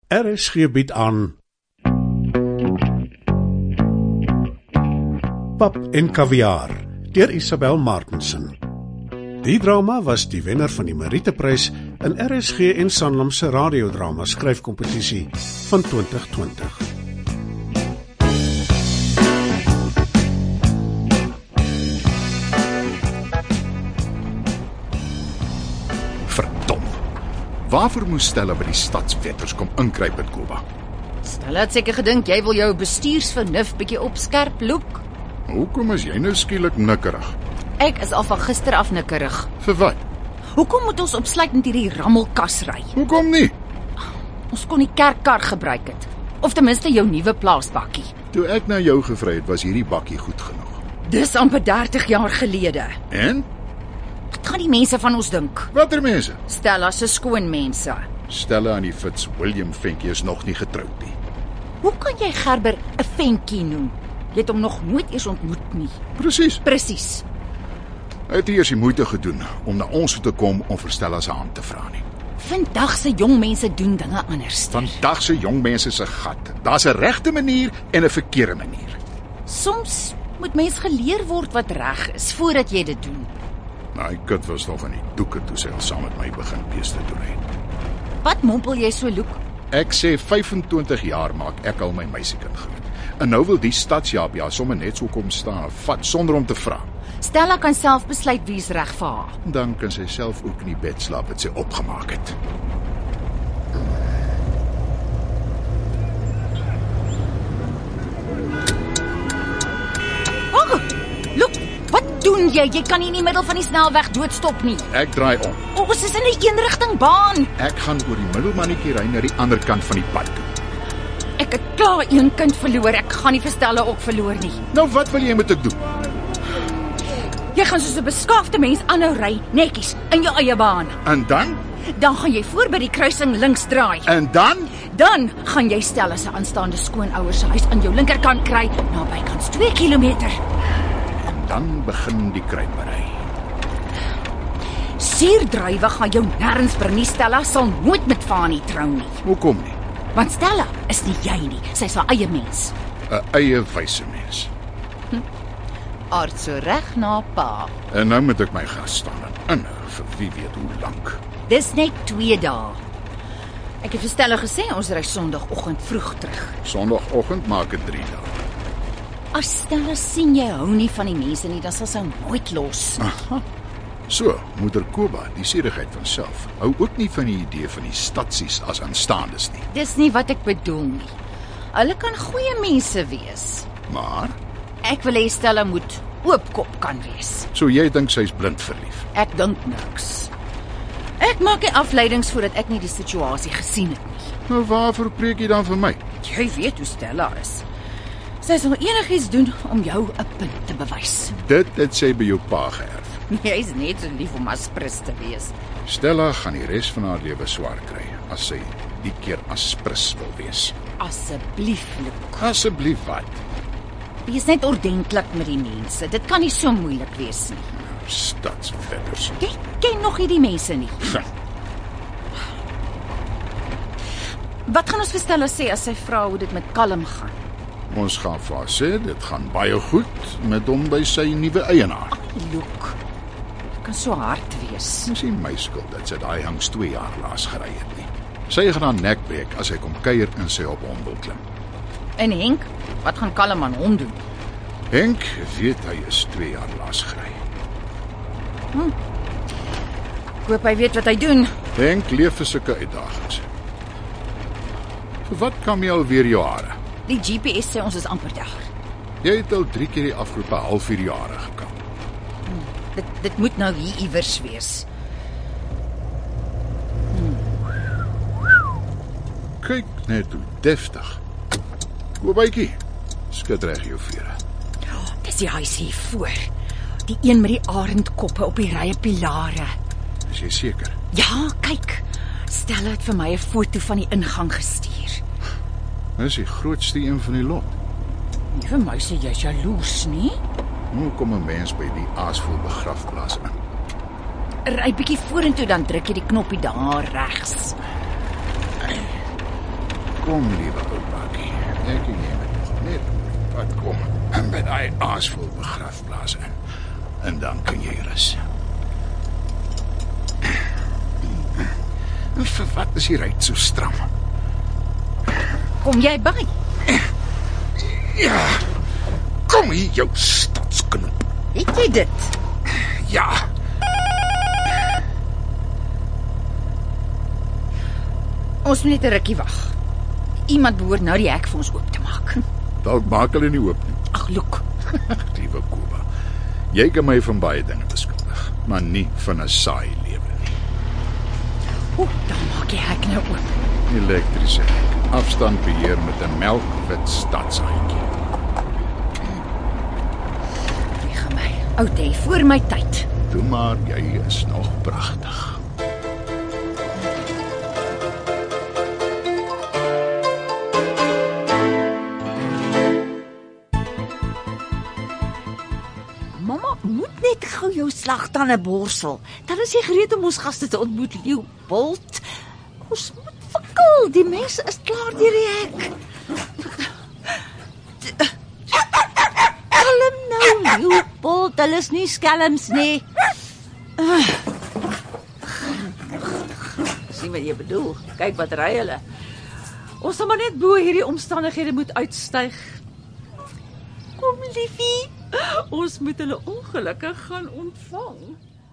RSG bied aan Pap en Kaviaar deur Isabel Martensen. Die drama was die wenner van die Meriteprys in RSG en Sanlam se radiodrama skryfkompetisie van 2020. Waarvoor moes Stella by die stadswetters kom inkruip met Koba? Stella het seker gedink jy wil jou bestuursvernuf bietjie opskerp, Loek. Hoekom is jy nou skielik nikkerig? Ek is al van gister af nikkerig. Vir wat? Hoekom moet ons opsluit met hierdie rammelkas ry? Hoekom nie? Ons kon die kerkkar gebruik het. Of ten minste jou nuwe plaasbakkie. Toe ek na jou gevra het, was hierdie bakkie goed genoeg. Dis amper 30 jaar gelede. En? Wat gaan die mense van ons dink? Watter mense? Stella se skoonmense. Stella en die Fitzwilliam ventjie is nog nie getroud nie. Hoe kan jy Gerber 'n ventjie noem? Jy het hom nog nooit eens ontmoet nie. Presies. Hy het eers die moeite gedoen om na ons toe te kom om vir Stella se hand te vra nie. Vandag se jong mense doen dinge anders. Vandag se jong mense se gat. Daar's 'n regte manier en 'n verkeerde manier. Soms moet mens geleer word wat reg is voordat jy dit doen. My kind was nog in die doeke toe sy al saam met my begin beeste doen het. Wat mompel jy so, Loek? Ek sê 25 jaar maak ek al my meisiekind groot. En nou wil die stadsjapia sommer net so kom staan en vat sonder om te vra. Stella kan self besluit wie's reg vir haar. Dan kan sy self ook in die bed slaap wat sy opgemaak het. Oh, Loek, wat doen jy? Jy kan nie in die middel van die snelweg doodstop nie. Ek draai om. Ons is in 'n eenrigtingbaan. Ek gaan oor die middelmannetjie ry na die ander kant van die pad toe. Ek het klaar een kind verloor. Ek gaan nie vir Stella ook verloor nie. Nou wat wil jy met ek doen? Jy gaan soos 'n beskaafde mens aanhou ry, netjies, in jou eie baan. En dan? Dan gaan jy voor by die kruising links draai. En dan? Dan gaan jy Stella se aanstaande skoonouers se huis aan jou linkerkant kry, na bykans 2 kilometer. Dan begin die kruipery. Suurdruiwe gaan jou nêrens bring nie. Stella sal nooit met Fanie trou nie. Hoekom nie? Want Stella is nie jy nie. Sy's haar eie mens. 'n Eie wyse mens. Aard so reg na pa. En nou moet ek my gas staan en inhou vir wie weet hoe lank. Dis net 2 dae. Ek het vir Stella gesê ons ry Sondagoggend vroeg terug. Sondagoggend maak dit 3 dae. As Stella sien jy hou nie van die mense nie, dan sal sy nooit los. Aha. So, moeder Koba, die sierigheid van self, hou ook nie van die idee van die stadsies as aanstaandes nie. Dis nie wat ek bedoel nie. Hulle kan goeie mense wees. Maar, Ek wil hê Stella moet oopkop kan wees. so jy dink sy's blind verlief. Ek dink niks. Ek maak nie afleidings voordat ek nie die situasie gesien het nie. Nou waarvoor preek jy dan vir my? Jy weet hoe Stella is. Sy sal enigiets doen om jou 'n punt te bewys. Dit het sy by jou pa geërf. Jy's net so lief om aspris te wees. Stella gaan die res van haar lewe swaar kry as sy die keer aspris wil wees. Asseblief, Loek. Asseblief wat? Wees net ordentlik met die mense. Dit kan nie so moeilik wees nie. Stadswetters. Jy ken nog nie die mense nie. Wat gaan ons vir Stella sê as sy vra hoe dit met Kalm gaan? Ons gaan vir haar sê, dit gaan baie goed met hom by sy nuwe eienaar. Loek, dit kan so hard wees. Dis nie my skuld dat sy daai hangs 2 jaar laas gery het nie. Sy gaan haar nek breek as hy kom kuier en sy op hom wil klim. En Henk, wat gaan Kalm aan hom doen? Henk weet hy is 2 jaar laas gery. Ek hoop hy weet wat hy doen. Henk leef vir sulke uitdagings. Vir wat kam jy alweer jou hare? Die GPS sê ons is amper daar. Jy het al 3 keer die afgelope halfuur jare gekam. Dit moet nou hier iewers wees. Kyk net hoe deftig. Kobytjie, skud reg jou vere. Dis die huis hier voor. Die een met die arendkoppe op die rye pilare. Is jy seker? Ja, kyk. Stella het vir my 'n foto van die ingang gestuur. Dis die grootste een van die lot. Nie vir my sê jy's jaloers nie. Hoe kom 'n mens by die aasvol begrafplaas in? Ry bietjie vorentoe, dan druk jy die knoppie daar regs. Kom, liewe ou bakkie. Ek en jy moet nog net wat kom en met daai aasvol begrafplaas in. En dan kan jy rus. En vir wat is die ruit so stram? Kom jy by? Ja, kom hier jou stadsknop. Het jy dit? Ja. Ons moet net 'n rukkie wag. Iemand behoort nou die hek vir ons oop te maak. Dalk maak hulle nie oop nie. Ag, look. Liewe Koba, jy kan my van baie dinge beskuldig, maar nie van 'n saai lewe nie. Dan maak die hek nou oop. Elektriese hek, afstandbeheer met 'n melkwit stadshaantjie. Reg my. Oud hè, voor my tyd. Toe maar, jy is nog pragtig. Mamma moet net gou jou slagtande borsel. Dan is jy gereed om ons gaste te ontmoet, Leopold. Ons moet vakkel, die mense is klaar deur die hek. Kalm nou, Leopold, hulle is nie skelms nie. Sien wat jy bedoel. Kyk wat ry hulle. Ons sal maar net bo hierdie omstandighede moet uitstyg. Kom, liefie. Ons moet hulle ongelukkig gaan ontvang.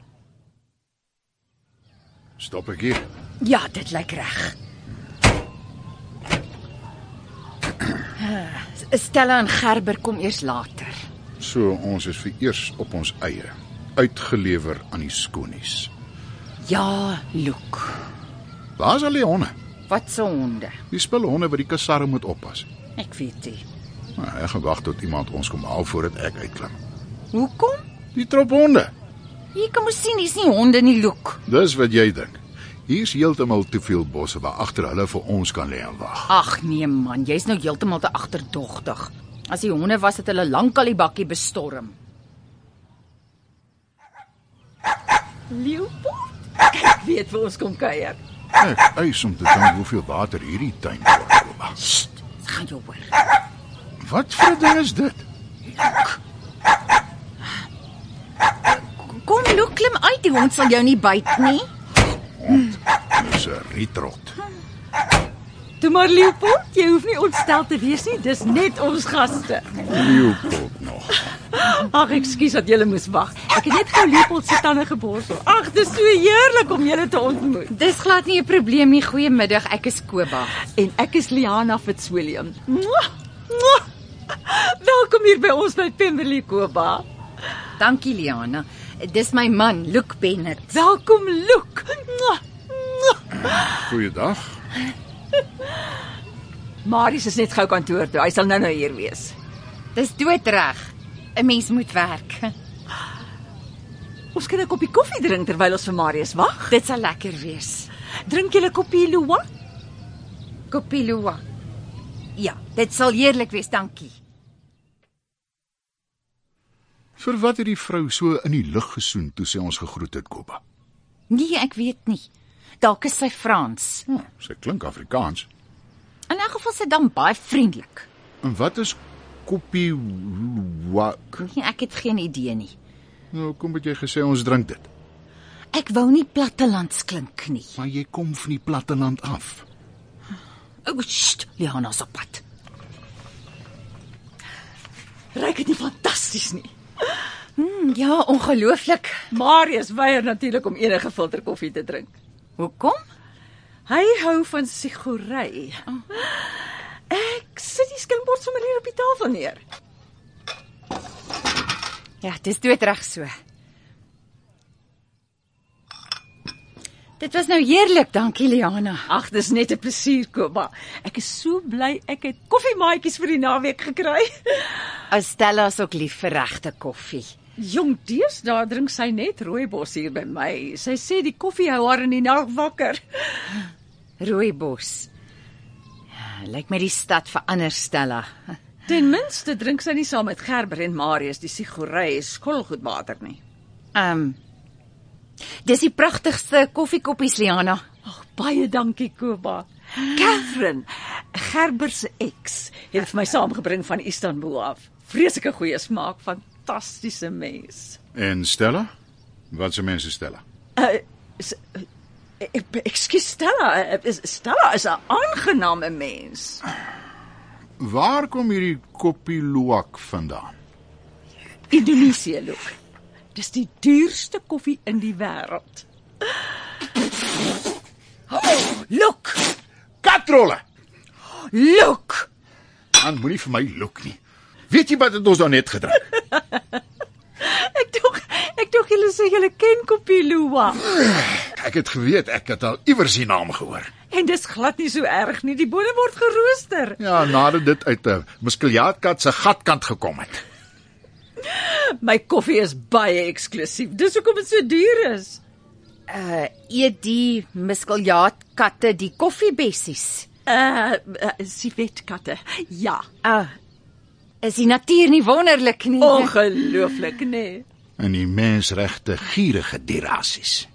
Stop ek hier. Ja, dit lyk reg. Stella en Gerber kom eers later. So, ons is vereers op ons eie, uitgelewer aan die skonies. Ja, look. Waar is al die honde? Wat se honde? Die spille honde wat die kasarre moet oppas. Ek weet nie. Nou, ek gaan wag tot iemand ons kom haal voordat ek uitklim. Hoekom? Die trop honde. Jy kan mos sien, dis nie honde nie, look. Dis wat jy dink. Hier's heeltemal te veel bosse waar agter hulle vir ons kan lê en wag. Ag nee man, jy's nou heeltemal te agterdogtig. As die honde was het hulle lankal die bakkie bestorm. Leopold, ek weet vir ons kom kuier. Ek eis om te dink hoeveel water hierdie tuin voorkom. Sst, gaan jou hoor. Wat vir 'n ding is dit? Kom, look, klim uit, die hond sal jou nie byt nie. Dis 'n rietrot. Toe maar Leopold, jy hoef nie ontstel te wees nie, dis net ons gaste. Leopold nog. Ag, ekskuus dat julle moes wag. Ek het net gou Leopold se tande geborsel. Ag, dis so heerlik om julle te ontmoet. Dis glad nie 'n probleem nie. Goeiemiddag, ek is Koba. En ek is Liana Fitzwilliam. Mwah, mwah. Welkom hier by ons by Pemberley, Koba. Dankie, Liana. Dis my man, Luke Bennett. Welkom, Luke. Mwah, mwah. Goeiedag. Marius is net gou kantoor toe. Hy sal nou hier wees. Dis doodreg. 'n Mens moet werk. Ons kan 'n koppie koffie drink terwyl ons vir Marius wag. Dit sal lekker wees. Drink julle koppie Lua? Kopilua. Ja, dit sal heerlik wees, dankie. Vir wat het die vrou so in die lug gesoen toe sy ons gegroet het, Koba? Nee, ek weet nie. Dalk is sy Frans. Sy klink Afrikaans. In 'n geval sy dan baie vriendelik. En wat is Kopilua? Nee, ek het geen idee nie. Nou, kom het jy gesê ons drink dit. Ek wou nie plattelands klink nie. Maar jy kom van die platteland af. O, sst, Liana se pad. Ryk dit nie fantasties nie? Ja, ongelooflik. Marius weier natuurlik om enige filterkoffie te drink. Hoekom? Hy hou van sigory. Ek sit die skilbord sommer hier op die tafel neer. Ja, dis doodreg so. Dit was nou heerlik, dankie Liana. Ag, dis net 'n plesier, Koba. Ek is so bly ek het koffiemaatjies vir die naweek gekry. Stella is ook lief vir regte koffie. Jong, deesdae drink sy net rooibos hier by my. Sy sê die koffie hou haar in die nag wakker. Rooibos. Ja, lyk my die stad verander, Stella. Ten minste drink sy nie saam met Gerber en Marius die sigory skottelgoedwater nie. Dis die pragtigste koffiekoppies, Liana. Ag, baie dankie, Koba. Catherine, Gerber se ex het vir my saamgebring van Istanbul af. Vreeslike goeie smaak, fantastiese mens. En Stella? Wat se mense Stella? Ekskuus Stella, Stella is 'n aangename mens. Waar kom hierdie koppie luwak vandaan? Indonesië, look. Dis die duurste koffie in die wêreld. Oh, look! Katrolle! Look! Man, moenie vir my look nie. Weet jy wat het ons daar net gedrink? Ek dog julle sê julle ken Koppie Luwak. Ek het geweet, ek het al iewers die naam gehoor. En dis glad nie so erg nie, die bone word gerooster. Ja, nadat dit uit 'n muskeljaatkat se gatkant gekom het. My koffie is baie eksklusief, dis hoekom dit so duur is. Eet die muskeljaatkatte die koffiebessies? Civetkatte, ja. Is die natuur nie wonderlik nie? Ongelooflik, nee. En die mensregte gierige dierasies.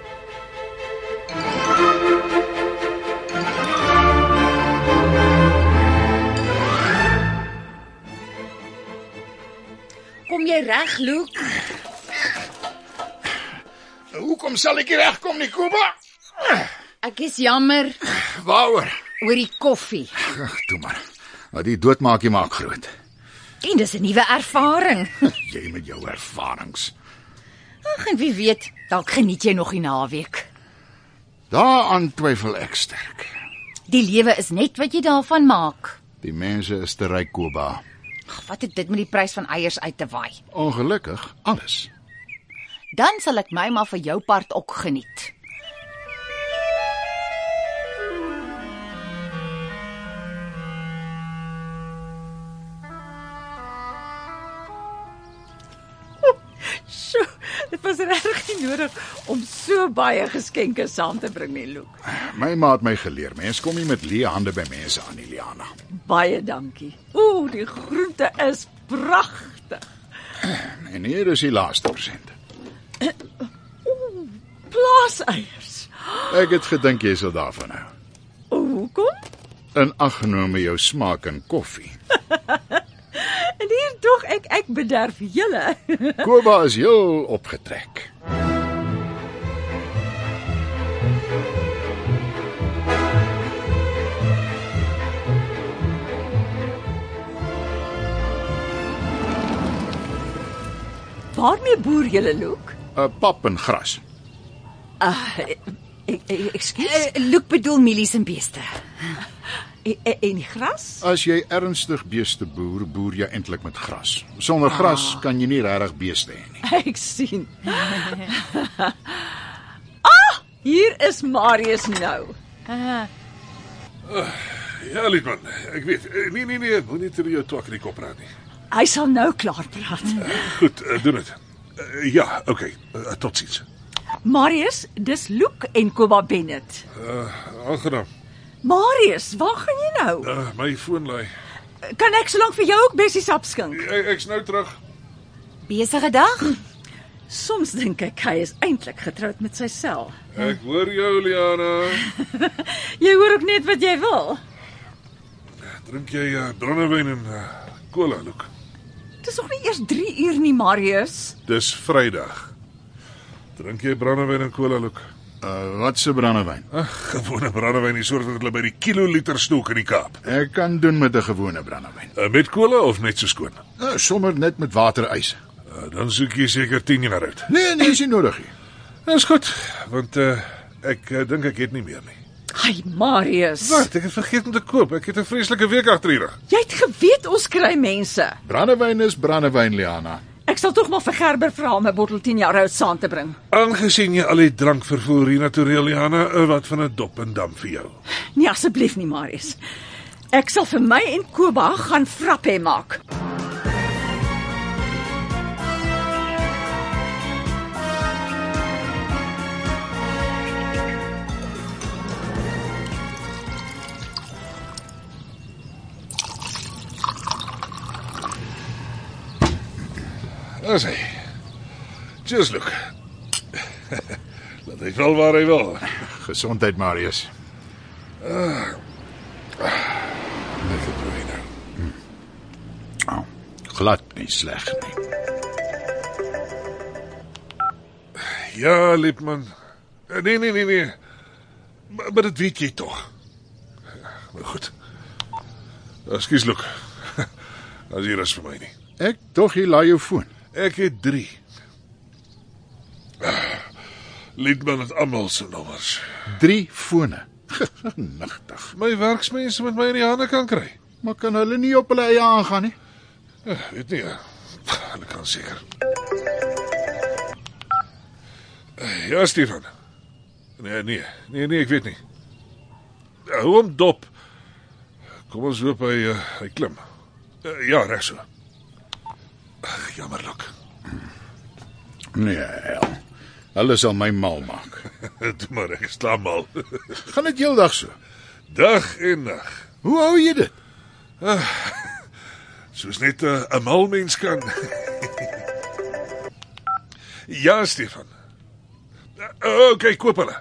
Kom jy reg, Luke? Hoekom sal ek nie regkom nie, Koba? Ek is jammer Waaroor? oor die koffie. Ag, toe maar. Wat die dood maak jy maak groot. En dis 'n nuwe ervaring. Jy met jou ervarings. Ag, en wie weet, dalk geniet jy nog die naweek. Daaraan twyfel ek sterk. Die lewe is net wat jy daarvan maak. Die mense is te ryk, Koba. Ag, wat het dit met die prys van eiers uit te waai? Ongelukkig alles. Dan sal ek my maar vir jou part ook geniet. Sjoe, dit was regtig nie nodig om so baie geskenke saam te bring nie, Luke. My ma het my geleer, mens kom nie met leë hande by mense aan, Liliana. Baie dankie. Die groente is pragtig. En hier is die laaste persent. Plaaseiers. Ek het gedink jy sal daarvan hou. Hoekom? In ag genome jou smaak in koffie. En hier tog ek bederf julle. Koba is heel opgetrek. Waarmee boer julle, Luke? Pap en gras. Ekskuus. Luke bedoel mielies en beeste. En die gras? As jy ernstig beeste boer, boer jy eintlik met gras. Sonder gras kan jy nie regtig beeste hê nie. Ek sien. Hier is Marius nou. Ja, Liedman, ek weet. Nee, moenie ter jou twak in die kop praat nie. Hy sal nou klaar praat. Goed, doen dit. Ja, oké. Totsiens. Marius, dis Luke en Koba Bennett. Aangenaam. Marius, waar gaan jy nou? My foon lui. Kan ek solank vir jou ook bessiesap skink? Ek's nou terug. Besige dag? Soms dink ek hy is eintlik getroud met sy sel. Ek hoor jou, Liana. Jy hoor ook net wat jy wil. Drink jy brandewyn en cola, Luke? Dis nog nie eers 3 uur nie, Marius. Dis Vrydag. Drink jy brandewyn en cola, Luke? Wat se brandewyn? Gewone brandewyn, die soort wat hulle by die kiloliter stook in die Kaap. Ek kan doen met 'n gewone brandewyn. Met cola of net so skoon? Sommer net met water ys. Dan soek jy seker 10 jaar uit. Nee, is nie nodig nie. Dis goed, want ek dink ek het nie meer nie. Ai, Marius. Wat? Ek het vergeet om te koop. Ek het 'n vreeslike week agter die rug. Jy het geweet ons kry mense. Brandewyn is brandewyn, Liana. Ek sal tog maar vir Gerber vra om 'n bottel 10 jaar oud saam te bring. Aangesien jy al die drank vervoer hier na toe, Liana, wat van 'n dop en dam vir jou? Nee, asseblief nie, Marius. Ek sal vir my en Koba gaan frappe maak. Daar is hy. Cheers, Luke. Laat hy val waar hy wil. Gesondheid, Marius. lekker broei nou. Glad nie sleg nie. Ja, Liepman. Nee. Maar dit weet jy toch. Nou goed. Ekskuus, Luke. As hier is vir my nie. Ek tog jy laai jou foon. Ek het 3. Liepman het almal se nommers. 3 fone. Nigtig. My werksmense met my in die hande kan kry. Maar kan hulle nie op hulle eie aangaan nie? Ja, weet nie, hulle kan seker. Ja, Stefan. Nee, ek weet nie. Hou hom dop. Kom ons hoop hy klim. Ja, reg so. Jammer, Luke. Nee, hulle sal my mal maak. Doe maar, ek sla mal. Gaan dit heeldag so? Dag en nag. Hoe hou jy dit? Soos net 'n mal mens kan. Ja, Stefan. Okay, koop hulle.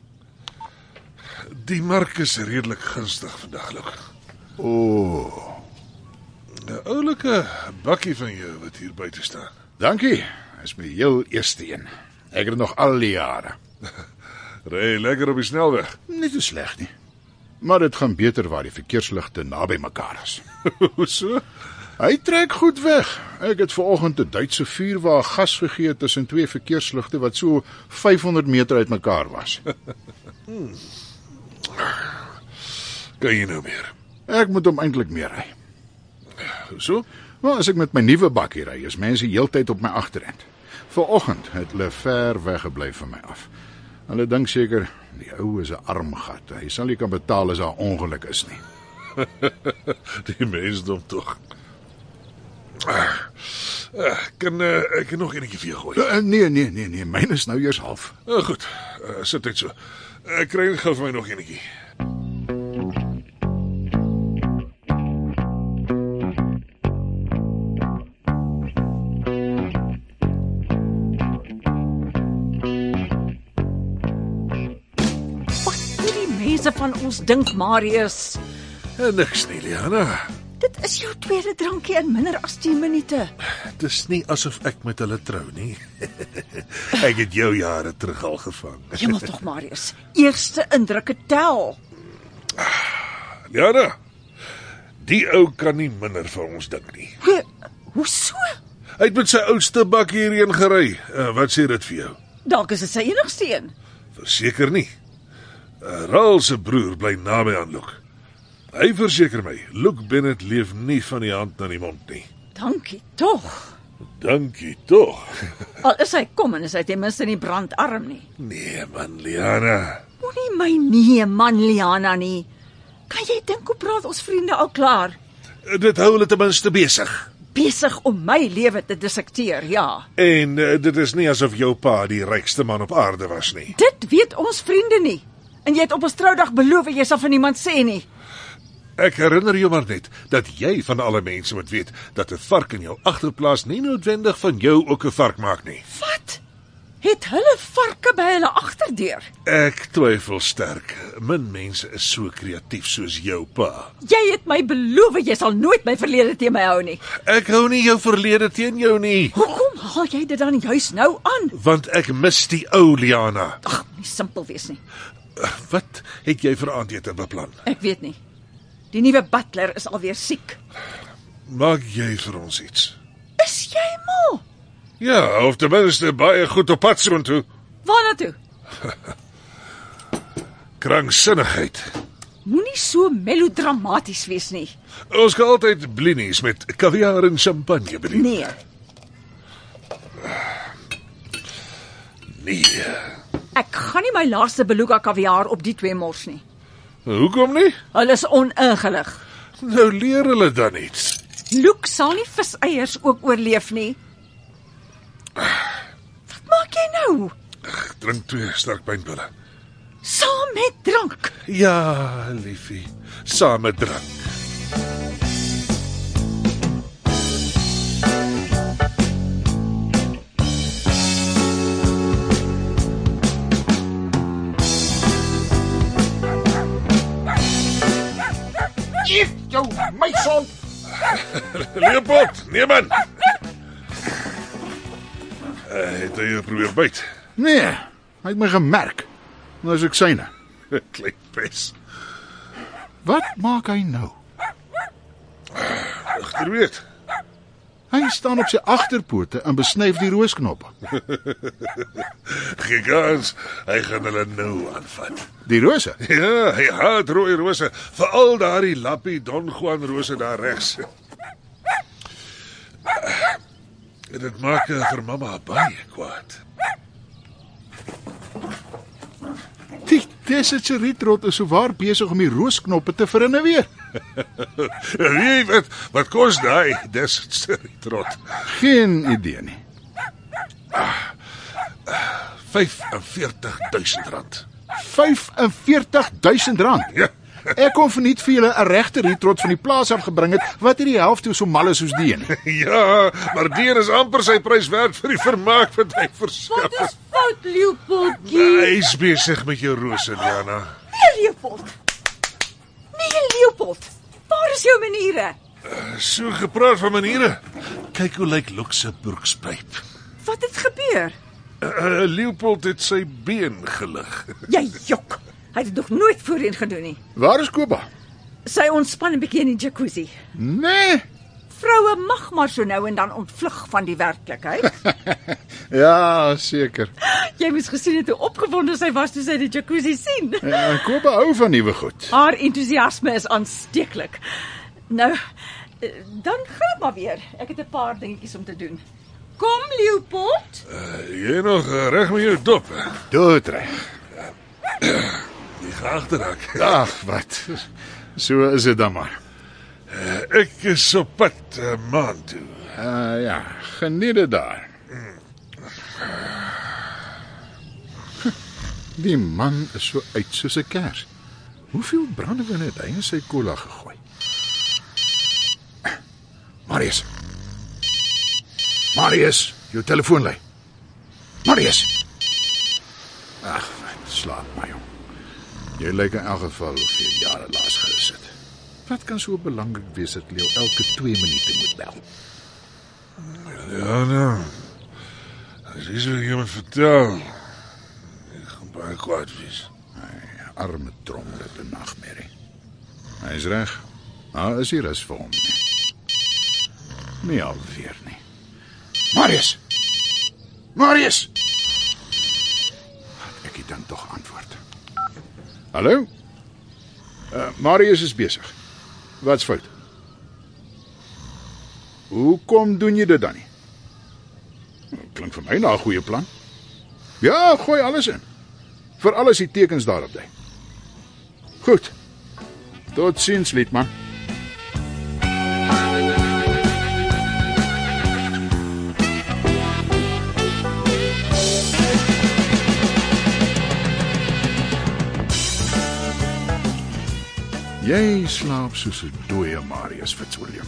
Die mark is redelik gunstig vandag, Luke. O, 'n oulike bakkie van jou wat hier buite staan. dankie. Is my heel eerste een. Ek het nog al die jare. Ry lekker op die snelweg. Nie so sleg nie. Maar dit gaan beter waar die verkeersligte naby mekaar is. Hoe so? Hy trek goed weg. Ek het vanoggend 'n Duitse vuurwa gas gegee tussen 2 verkeersligte wat so 500 meter uit mekaar was. Kan jy nou meer? Ek moet hom eintlik meer ry. Hoe so? Maar as ek met my nuwe bakkie ry, is mense heeltyd op my agterend. Vanoggend het hulle ver weggebly van my af. Hulle dink seker die ou is 'n arm gat. Hy sal nie kan betaal as daar ongeluk is nie. Die mensdom tog. Kan ek nog enetjie vir jou gooi? Nee, myne is nou eers half. Goed, sit dit so. Ek kry gou vir my nog enetjie. Van ons dink, Marius. Niks nie, Liana. Dit is jou tweede drankie in minder as 10 minute. Dis nie asof ek met hulle trou nie. Ek het jou jare terug al gevang. Jemmel tog, Marius. Eerste indrukke tel. Liana, die ou kan nie minder van ons dink nie. Hoe so? Hy het met sy oudste bak hierheen gery. Wat sê dit vir jou? Dalk is dit sy enigste een. Verseker nie. Raul se broer bly naby aan Luke. Hy verseker my, Luke Bennett leef nie van die hand na die mond nie. Dankie tog. Dankie tog. Al is hy kom en is hy ten minste nie brandarm nie. Nee man, Liana. Moenie my nee man, Liana nie. Kan jy dink hoe praat ons vriende al klaar? Dit hou hulle ten minste besig. Besig om my lewe te dissekteer, ja. En dit is nie asof jou pa die rykste man op aarde was nie. Dit weet ons vriende nie. En jy het op ons troudag beloof jy sal van niemand sê nie. Ek herinner jou maar net dat jy van alle mense moet weet dat 'n vark in jou agterplaas nie noodwendig van jou ook 'n vark maak nie. Wat? Het hulle varke by hulle agterdeur? Ek twyfel sterk. Min mense is so kreatief soos jou pa. Jy het my beloof jy sal nooit my verlede teen my hou nie. Ek hou nie jou verlede teen jou nie. Hoekom haal jy dit dan juis nou aan? Want ek mis die ou Liana. Ag, nie simpel wees nie. Wat het jy vir aandete beplan? Ek weet nie. Die nuwe butler is alweer siek. Maak jy vir ons iets? Is jy mal? Ja, of ten minste baie goed op pad soontoe. Waarna toe? Kranksinnigheid. Moenie so melodramaties wees nie. Ons kan altyd blinis met kaviaar en champagne bedien. Nee. Nee. Ek gaan nie my laaste beluga kaviaar op die 2 mors nie. Hoekom nie? Hulle is oningelig. Nou leer hulle dan iets. Luke sal nie viseiers ook oorleef nie. Wat maak jy nou? Ek drink 2 sterk pynpille. Saam met drank. Ja, liefie. Saam met drank. Lief, jou meisond. Leopold, nee man. Het hy jou probeer byt? Nee, hy het my gemerk. Nou is ek syne. Klein pes. Wat maak hy nou? Agter weet. Hy staan op sy agterpote en besnyf die roosknoppe. Gee kans, hy gaan hulle nou aanvat. Die rose? Ja, hy haat rooi rose, veral daardie lappie Don Juan rose daar regs. Dit maak vir mamma baie kwaad. Die Desert-Ritrot is sowaar besig om die roosknoppe te vernuweer. Wie weet, wat kos daai Desert-Ritrot? Geen idee nie. R45.000. R45.000. Ja. Ek kon verniet vir julle 'n regte ritrot van die plaas af gebring het, wat hier die helfte so mal is soos die een. Ja, maar die is amper sy prys werd vir die vermaak wat hy verskaf. Wat is fout, Leopoldjie? Hy is besig met jou rose, Liana. Nee, Leopold. Nee, Leopold. Waar is jou maniere? So gepraat van maniere. Kyk hoe lyk Luke se broekspyp. Wat het gebeur? Leopold het sy been gelig. Jy jok. Hy het dit nog nooit voorheen gedoen nie. Waar is Koba? Sy ontspan 'n bietjie in die jacuzzi. Nee. Vroue mag maar so nou en dan ontvlug van die werklikheid. Ja, seker. Jy moes gesien het hoe opgewonde sy was toe sy die jacuzzi sien. Ja, Koba hou van nuwe goed. Haar entoesiasme is aansteeklik. Nou, dan gaan maar weer. Ek het 'n paar dingetjies om te doen. Kom, Leopold. Jy nog reg met jou dop? Doodreg. Jy gaan agterraak. Ag, wat. So is dit dan maar. Ek is op pad maan toe. Ja, geniet dit daar. Die man is so uit soos 'n kers. Hoeveel brandewyn het hy in sy kolla gegooi? Marius. Marius, jou telefoon lui. Marius. Ag, slaap maar jong. Jy lyk in elk geval of jy jare laas gerus het. Wat kan so belangrik wees dat jy elke 2 minute moet bel? Ja, nou. As jy so iemand vertel, ek gaan baie kwaad wees. Arme trom, dit 'n nagmerrie. Hy is reg. Nou is hier rus vir hom nie. Nie alweer nie. Marius! Marius! Ek het dan tog antwoord. Hallo? Marius is besig. Wat's fout? Hoekom doen jy dit dan nie? Klink vir my na 'n goeie plan. Ja, gooi alles in. Vir alles die tekens daarop dui. Goed. Tot ziens, Liedman. Jy slaap soos 'n dooie Marius Fitzwilliam.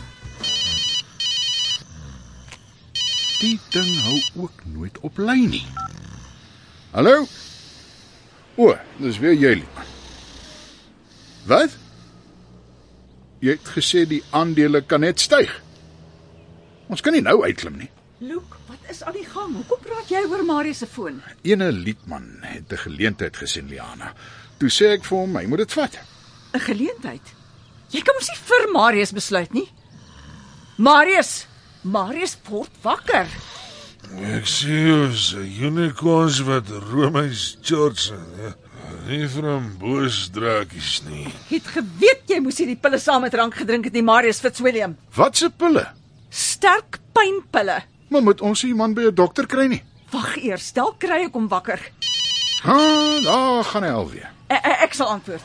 Die ding hou ook nooit op lyn nie. Hallo? O, dis weer jy, Liedman. Wat? Jy het gesê die aandele kan net styg. Ons kan nie nou uitklim nie. Luke, wat is aan die gang? Hoekom praat jy oor Marius se foon? Ene Liedman het 'n geleentheid gesien, Liana. Toe sê ek vir hom, hy moet dit vat. 'n Geleentheid? Jy kan mos nie vir Marius besluit nie. Marius word wakker. Ek sê ons unicorns wat Romeis George. Nie framboosdraakies nie. Jy het geweet jy moes hierdie pille saam met drank gedrink het, nie Marius Fitzwilliam. Wat se pille? Sterk pynpille. Maar moet ons iemand by 'n dokter kry nie? Wag eers, dalk kry ek hom wakker. Daar gaan hy alweer. Ek sal antwoord.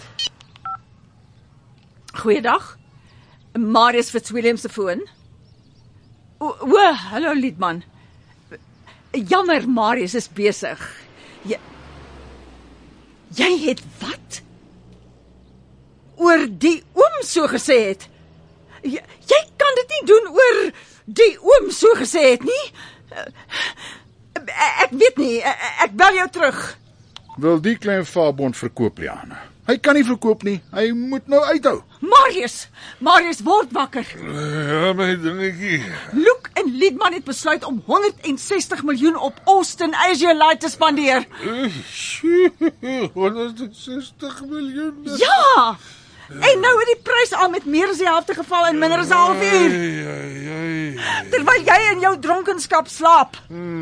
Goeiedag. Marius Fitzwilliam se foon. Hallo Liedman. Jammer, Marius is besig. Jy het wat? Oor die oom so gesê het. Jy kan dit nie doen oor die oom so gesê het nie. Ek weet nie, ek bel jou terug. Wil die klein vaabond verkoop, Liana. Hy kan nie verkoop nie. Hy moet nou uithou. Marius word wakker. Ja, my dingetjie. Luke en Liedman het besluit om 160 miljoen op Austin Asialite te spandeer. 160 miljoen. Ja! En nou het die prys al met meer as die helfte geval in minder as 'n halfuur. Terwyl jy in jou dronkenskap slaap.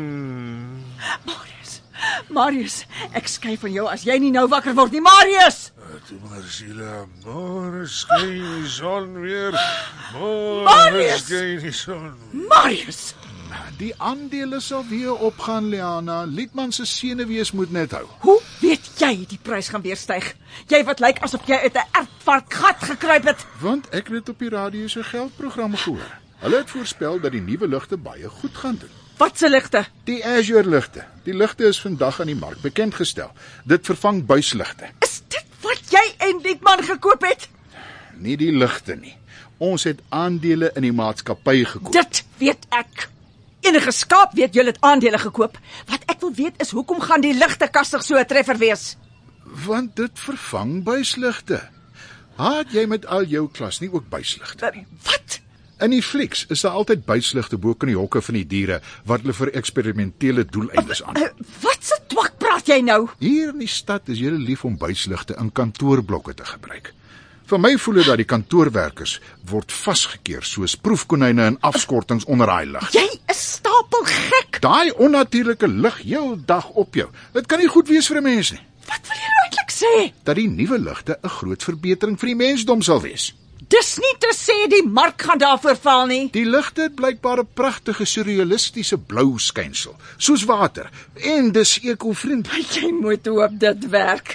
Marius, ek skei van jou as jy nie nou wakker word nie, Marius! Toe maar Sheila, môre skyn die son weer. Marius! Skyn die son. Marius! Die aandele sal weer opgaan, Liana. Liedman se senuwees moet net hou. Hoe weet jy die prys gaan weer styg? Jy wat lyk asof jy uit 'n erfvark gat gekruip het. Want ek het dit op die radio se geldprogram gehoor. Hulle het voorspel dat die nuwe ligte baie goed gaan doen. Wat se ligte? Die Azure ligte. Die ligte is vandag aan die mark bekendgestel. Dit vervang buisligte. Is dit wat jy en Liedman gekoop het? Nie die ligte nie. Ons het aandele in die maatskappy gekoop. Dit weet ek. Enige skaap weet julle het aandele gekoop. Wat ek wil weet is hoekom gaan die ligte kastig so 'n treffer wees? Want dit vervang buisligte. Haat jy met al jou klas nie ook buisligte nie? Wat? In die flieks is daar altyd buisligte bo in die hokke van die diere wat hulle vir eksperimentele doeleindes aan. Wat se twak praat jy nou? Hier in die stad is julle lief om buisligte in kantoorblokke te gebruik. Vir my voel dit dat die kantoorwerkers word vasgekeer soos proefkonyne in afskortings onder daai lig. Jy is stapelgek. Daai onnatuurlike lig heel dag op jou. Dit kan nie goed wees vir 'n mens nie. Wat wil jy nou eintlik sê? Dat die nuwe ligte 'n groot verbetering vir die mensdom sal wees. Dis nie te sê die mark gaan daarvoor val nie. Die ligte het blykbaar 'n pragtige surrealistiese blou skynsel, soos water, en dis ekovriendelik. Jy moet hoop dit werk.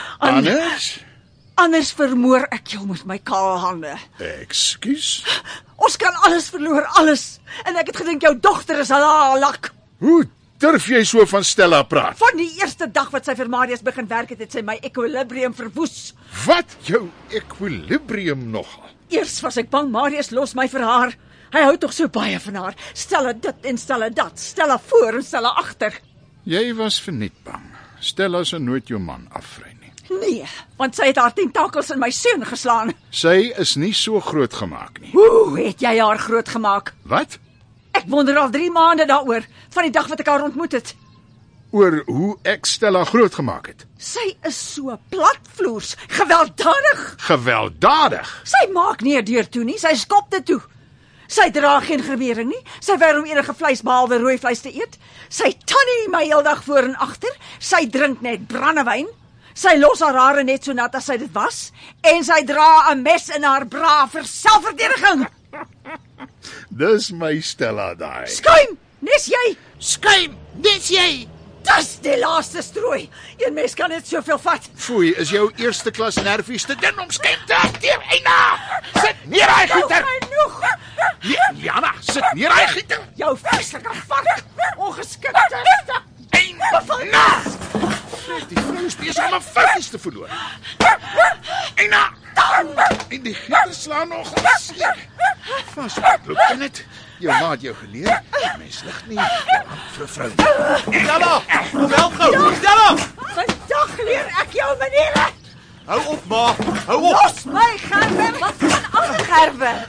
Anders vermoor ek jou met my kaal hande. Ekskuus? Ons kan alles verloor, alles. En ek het gedink jou dogter is halak. Hoe durf jy so van Stella praat? Van die eerste dag wat sy vir Marius begin werk het sy my ekwilibrium verwoes. Wat? Jou ekwilibrium nogal? Eers was ek bang Marius los my vir haar. Hy hou tog so baie van haar. Stella dit en Stella dat. Stella voor en Stella agter. Jy was verniet bang. Stella sal nooit jou man afvry nie. Nee, want sy het haar tentakels in my seun geslaan. Sy is nie so groot gemaak nie. Hoe het jy haar groot gemaak? Wat? Ek wonder al 3 maande daaroor, van die dag wat ek haar ontmoet het. Oor hoe ek Stella groot gemaak het. Sy is so platvloers, gewelddadig. Gewelddadig? Sy maak nie 'n deur toe nie, sy skop dit toe. Sy dra geen gewering nie, sy weier om enige vleis behalwe rooi vleis te eet. Sy tannie my heeldag voor en agter, sy drink net brandewyn. Sy los haar hare net so nat as sy dit was, en sy dra 'n mes in haar bra vir selfverdediging. Dis my Stella daai. Skuim, dis jy. Skuim, dis jy. Dis die laaste strooi. Een mens kan net soveel vat. Foei, is jou eerste klas nervies te dun om skyn te Deur Eina. Sit neer hy gieter. Genoeg. Liana, sit neer hy gieter. Jou vreeslike vark. Ongeskikte. Eina. Die vrou is besig om 'n foutjies te verloor. Eina. En die gieter slaan nog seer. Vasloop dit. Jou ma het jou geleer. Mens lig nie vir 'n vrou. Stella, kom help gou. Stella, Vandag leer ek jou maniere. hou op ma, hou op. Los my, Gerber. Wat gaan aan, Gerber?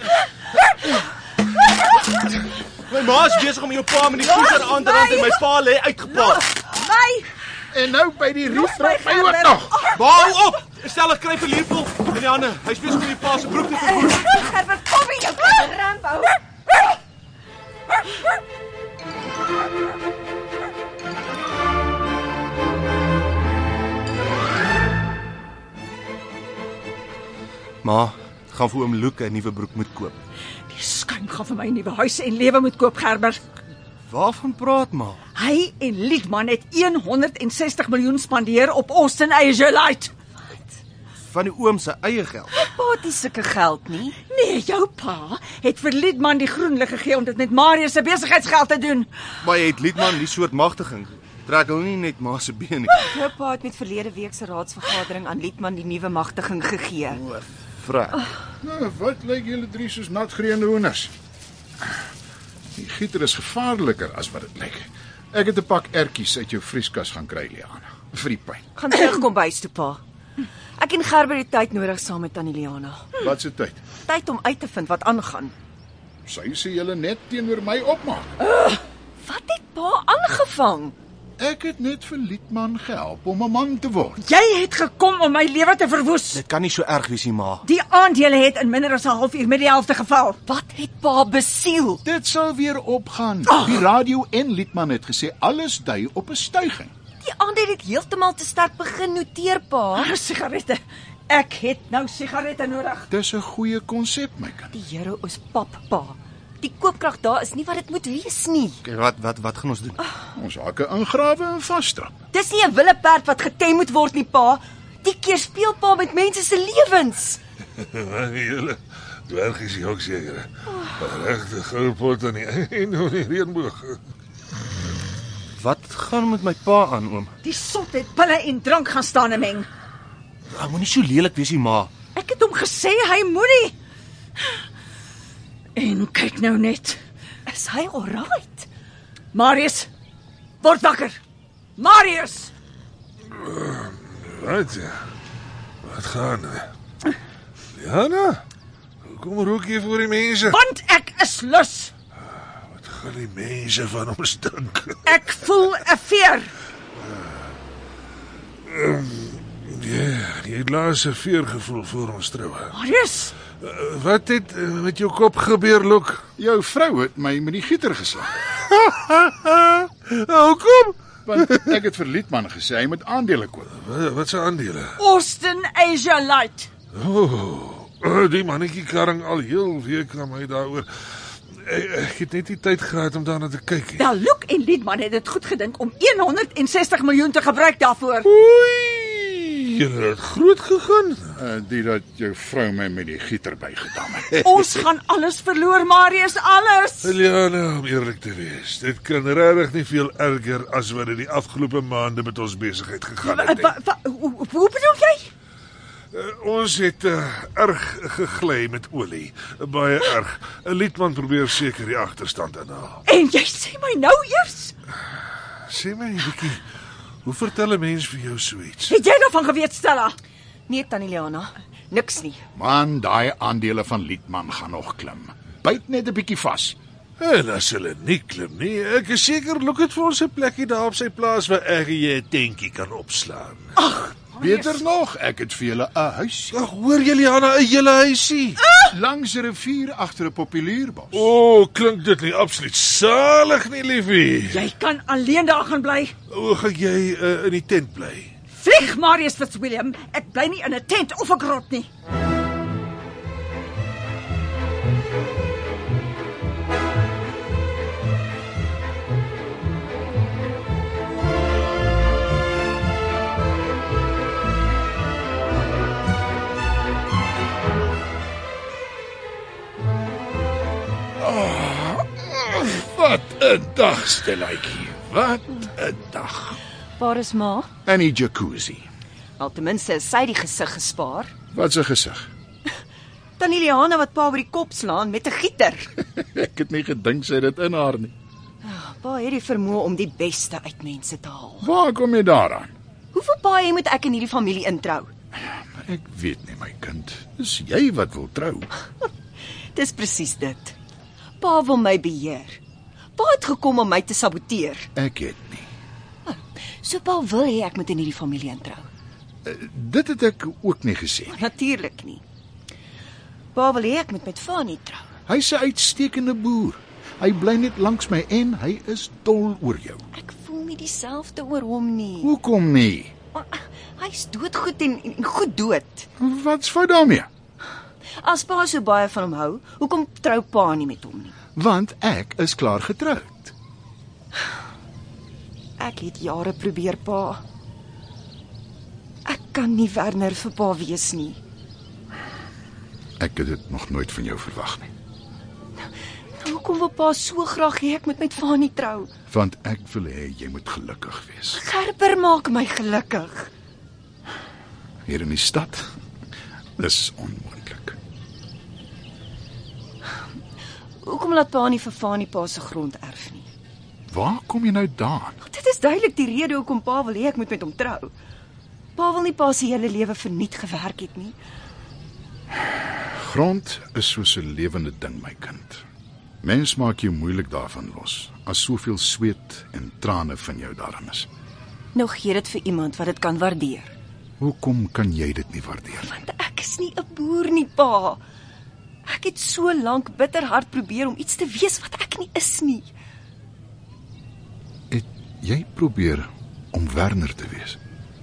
My ma is besig om jou pa met die voeter aan te rand en my pa lê uitgepaas. My. En nou by die Los rief my, my ook Gerber. nog. Ma, hou op. Stella kry verliefvol in die hande. Hy's besig om die pa se broek te verwoes. Gerber, kom hier, jou klein Rambo. Ma, gaan vir oom Luke 'n nuwe broek moet koop. Die skuim gaan vir my 'n nuwe huis en lewe moet koop, Gerber. Waarvan praat ma? Hy en Liedman het 160 miljoen spandeer op Austin Asialite. Van die oom se eie geld. Pa het nie sulke geld nie. Nee, jou pa het vir Liedman die groen lig gegee om dit met Marius se besigheidsgeld te doen. Maar jy het Liedman die soort magtiging. Trek hulle nie net ma se been nie. Jou pa het met verlede week se raadsvergadering aan Liedman die nuwe magtiging gegee. Vrek. Nou, wat lyk julle drie soos natgreende hoenders? Die gieter is gevaarliker as wat dit lyk. Ek het 'n pak ertjies uit jou vrieskas gaan kry, Liana, vir die pyn. Gaan terugkom bys toe pa. Ek en Gerber het tyd nodig saam met Tannie Liana. Wat se tyd? Tyd om uit te vind wat aangaan. Sy sê julle net teenoor my opmaak. Wat het pa aangevang? Ek het net vir Liedman gehelp om 'n man te word. Jy het gekom om my lewe te verwoes. Dit kan nie so erg wees nie, ma. Die aandele het in minder as 'n halfuur met die helfte geval. Wat het pa besiel? Dit sal weer opgaan. Die radio en Liedman het gesê alles dui op 'n styging. Die aandele het heeltemal te sterk begin noteer, pa. Sigarette. Ek het nou sigarette nodig. Dis 'n goeie konsep, my kind. Die Here is pap, pa. Die koopkrag daar is nie wat dit moet wees nie. Okay, wat gaan ons doen? Ons hakke ingrawe en vasstrap. Dis nie 'n willeperd wat getem moet word nie, pa. Die keer speel pa met mense se lewens. Julle dwergies ook seker. Regte goudpot aan die einde van die reënboog. Wat gaan met my pa aan, oom? Die sot het pille en drank gaan staan en meng. Moenie so lelik wees nie, ma. Ek het hom gesê hy moenie. En kyk nou net. Is hy alright? Marius, word wakker. Marius! Wat gaan? Liana? Hoekom rook jy voor die mense? Want ek is lus. Wat gaan die mense van ons dink? Ek voel 'n veer. Jy het laas 'n veergevoel voor ons troue. Marius, Wat het met jou kop gebeur, Lok? Jou vrou het my met die gieter geslag. Hoekom? Want ek het vir Liedman gesê hy moet aandele koop. Wat se aandele? Austin Asia Light. Die mannetjie karring al heel week na my daaroor. Ek het net nie tyd gehad om daarna te kyk nie. Wel, Luke en Liedman het dit goed gedink om 160 miljoen te gebruik daarvoor. Oei, julle het groot gegaan. Die dat jou vrou my met die gieter bygedam het. Ons gaan alles verloor, Marius, alles. Liana, om eerlik te wees, dit kan regtig nie veel erger as wat dit die afgelope maande met ons besigheid gegaan het nie. Hoe bedoel jy? Ons het erg gegly met olie, baie erg. 'n Liedman probeer seker die agterstand inhaal. En jy sê my nou eers? Sê my, Vicky, hoe vertel 'n mens vir jou so iets? Het jy daarvan geweet, Stella? Nee, Tannie Liana, niks nie. Man, daai aandele van Liedman gaan nog klim. Byt net 'n bietjie vas. En as hulle nie klim nie, ek is seker Luke het vir ons 'n plekkie daar op sy plaas waar ek en jy 'n tentjie kan opslaan. Beter nog, ek het vir julle 'n huis Ag, hoor jy, Liana, 'n hele huisie. langs 'n rivier agter 'n populierbos. Klink dit nie absoluut salig nie, liefie? Jy kan alleen daar gaan bly. Hoe gaan jy in die tent bly? Vlieg, Marius Fitzwilliam. Ek bly nie in 'n tent of 'n grot nie. Wat 'n dag, Stelletjie. Wat 'n dag. Waar is ma? En die jacuzzi. Al ten minste is sy die gesig gespaar. Wat 'n gesig. Tannie Liana wat pa oor die kop slaan met 'n gieter. Ek het nie gedink sy het dit in haar nie. Pa het die vermoë om die beste uit mense te haal. Waar kom jy daaraan? Hoeveel paaie moet ek in hierdie familie introu? Ek weet nie, my kind. Dis jy wat wil trou. Dis presies dit. Pa wil my beheer. Pa het gekom om my te saboteer. Ek het nie. So pa wil hê ek moet in hierdie familie introu. Dit het ek ook nie gesê. Natuurlik nie. Pa wil hê ek moet met Fanny trou. Hy's 'n uitstekende boer. Hy bly net langs my en hy is dol oor jou. Ek voel nie dieselfde oor hom nie. Hoekom nie? Hy's doodgoed en goed dood. Wat's fout daarmee? As pa so baie van hom hou, hoekom trou pa nie met hom nie? Want ek is klaar getroud. Ek het jare probeer, pa. Ek kan nie Werner vir pa wees nie. Ek het dit nog nooit van jou verwag nie. Hoekom wil pa so graag hê ek moet met Fanny trou? Want ek wil hê jy moet gelukkig wees. Gerber maak my gelukkig. Hier in die stad. Dis onmoontlik. Hoekom laat pa nie vir Fanny pa se grond erf nie? Waar kom jy nou daan? Dit is duidelik die rede hoekom pa wil hê ek moet met hom trou. Pa wil nie pa se hele lewe verniet gewerk het nie. Grond is soos 'n lewende ding, my kind. Mens maak jou moeilik daarvan los, as soveel sweet en trane van jou daarin is. Nou gee dit vir iemand wat dit kan waardeer. Hoekom kan jy dit nie waardeer nie? Want ek is nie 'n boer nie, pa. Ek het so lank bitter hard probeer om iets te wees wat ek nie is nie. Het jy probeer om Werner te wees?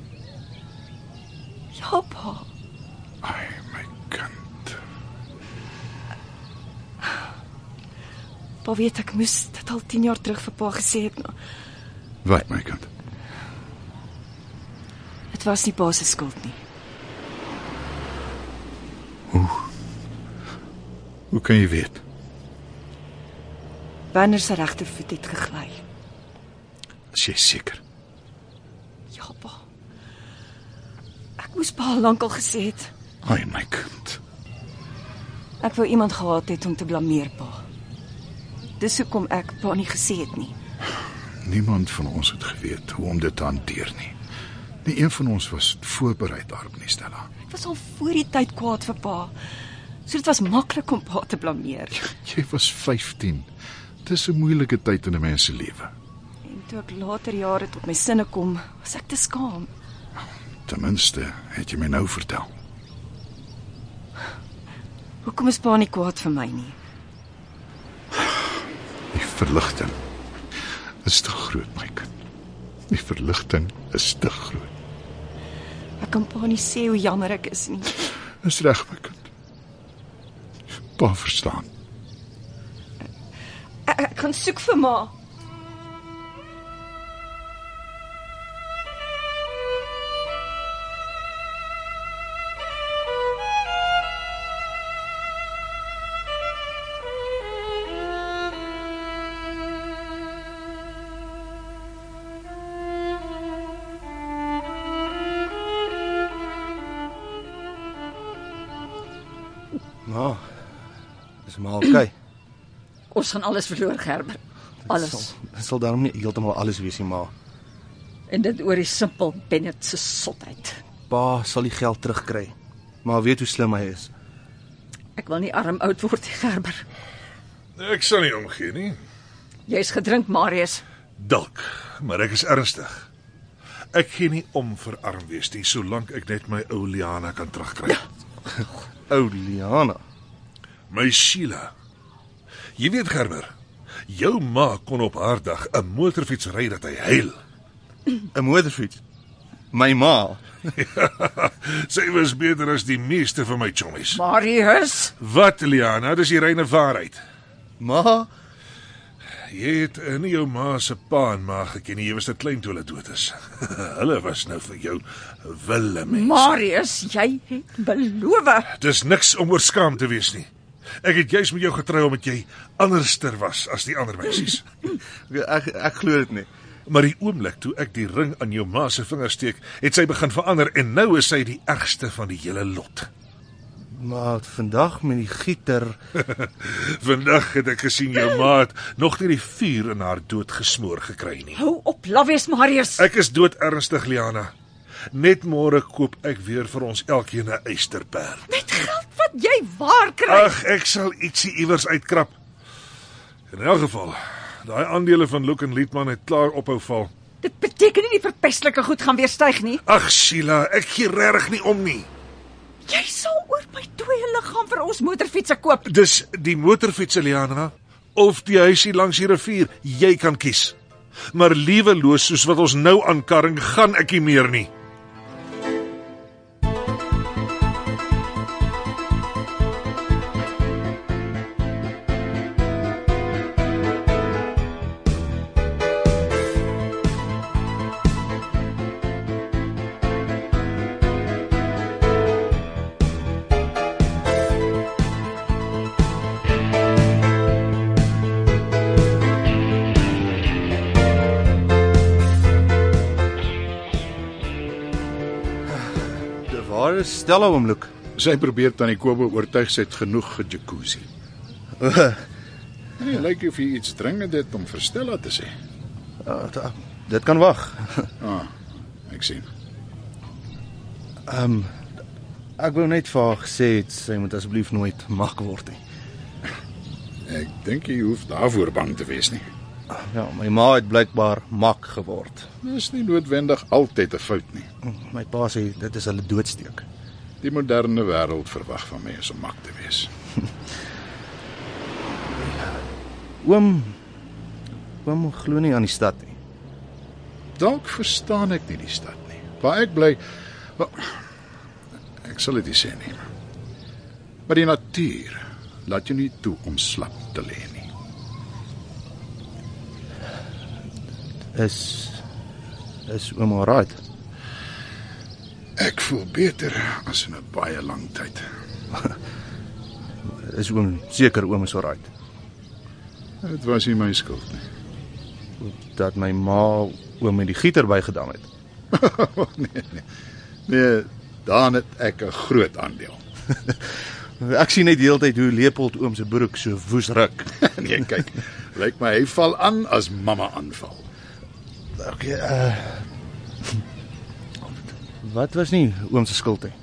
Ja, pa. Ai, my kind. Pa weet ek moes dit al 10 jaar terug vir pa gesê het. Nou. Wat, my kind? Dit was nie pa se skuld nie. Hoe kan jy weet? Werner se regtervoet het gegly. Is jy seker? Ja, pa. Ek moes pa al lank al gesê het. Ai, my kind. Ek wou iemand gehad het om te blameer, pa. Dis hoekom ek pa nie gesê het nie. Niemand van ons het geweet hoe om dit te hanteer nie. Nie een van ons was voorberei daarop nie, Stella. Ek was al voor die tyd kwaad vir pa. So dit was maklik om pa te blameer. Jy was 15. Dis 'n moeilike tyd in 'n mens se lewe. En toe ek later jare tot my sinne kom, was ek te skaam. Ten minste het jy my nou vertel. Hoekom is pa nie kwaad vir my nie? Die verligting is te groot, my kind. Die verligting is te groot. Ek kan pa nie sê hoe jammer ek is nie. Dis reg, my kind. Pa verstaan. Ek gaan soek vir ma. Ma, is maar okay. Ons gaan alles verloor, Gerber. Alles. Dit sal daarom nie heeltemal alles wees nie, ma. En dit oor die simpel Bennett se sotheid. Pa sal die geld terugkry. Maar weet hoe slim hy is. Ek wil nie arm oud word, Gerber. Ek sal nie omgee nie. Jy's gedrink, Marius. Dalk, maar ek is ernstig. Ek gee nie om vir arm wees nie, solank ek net my ou Liana kan terugkry. Ou Liana. My Sheila. Jy weet, Gerber, jou ma kon op haar dag 'n motorfiets ry dat hy huil. 'n Motorfiets. My ma. Sy was beter as die meeste van my chommies. Marius, Wat, Liana, dis die reine waarheid. Ma, Jy het nie jou ma se pa en ma geken nie, jy was te klein toe hulle dood is. Hulle was nou vir jou wille mense. Marius, jy het beloof. Dis niks om oor skaam te wees nie. Ek het juis met jou getrou omdat jy anderster was as die ander meisies. ek glo dit nie. Maar die oomblik toe ek die ring aan jou ma se vinger steek, het sy begin verander en nou is sy die ergste van die hele lot. Maar vandag met die gieter. Vandag het ek gesien jou ma het nog nie die vuur in haar dood gesmoor gekry nie. Hou op, lawees, Marius. Ek is dood ernstig, Liana. Net môre koop ek weer vir ons elkeen 'n eysterperd. Met geld wat jy waar kry. Ag, ek sal ietsie iewers uitkrap. In elk geval, daai aandele van Look en Liedman het klaar ophou val. Dit beteken nie die verpestelike goed gaan weer styg nie. Ag, Sheila, ek gee regtig nie om nie. Jy sal oor my dooie liggaam vir ons motorfietsse koop. Dis die motorfietsse, Liana, of die huisie langs die rivier, jy kan kies. Maar lieweloos soos wat ons nou aankarring, gaan ek nie meer nie. Waar is Stella oomlik? Sy probeer tannie Kobo oortuig sy het genoeg gejacuzzi. Nee, lyk of jy iets dringend het om vir Stella te sê. Dit kan wag. Ek sien. Ek wou net vir haar gesê het, sy moet asseblief nooit mak word nie. Ek dink jy hoef daarvoor bang te wees nie. Ja, my ma het blykbaar mak geword. Dis nie noodwendig altyd 'n fout nie. My pa sê dit is hulle doodsteek. Die moderne wêreld verwag van mense om mak te wees. Oom glo nie aan die stad nie. Dalk verstaan ek nie die stad nie. Waar ek bly, wel, ek sal dit nie sê nie. Maar die natuur laat jou nie toe om slap te lê nie. Is oom alright? Ek voel beter as in 'n baie lang tyd. Is oom seker oom is alright? Dit was nie my skuld nie. Dat my ma oom met die gieter bygedam het. Nee, dan het ek 'n groot aandeel. Ek sien net die hele tyd hoe Leopold oom se broek so woes ruk. Nee, kyk, lyk my hy val aan as mamma aanval. Okay, wat was nie oom se skuld nie?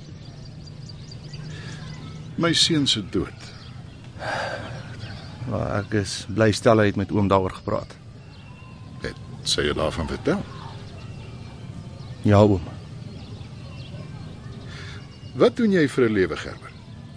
My seun se dood. Ek is bly stel hy het met oom daaroor gepraat. Het sy daarvan vertel? Ja, oom. Wat doen jy vir 'n lewe, Gerber?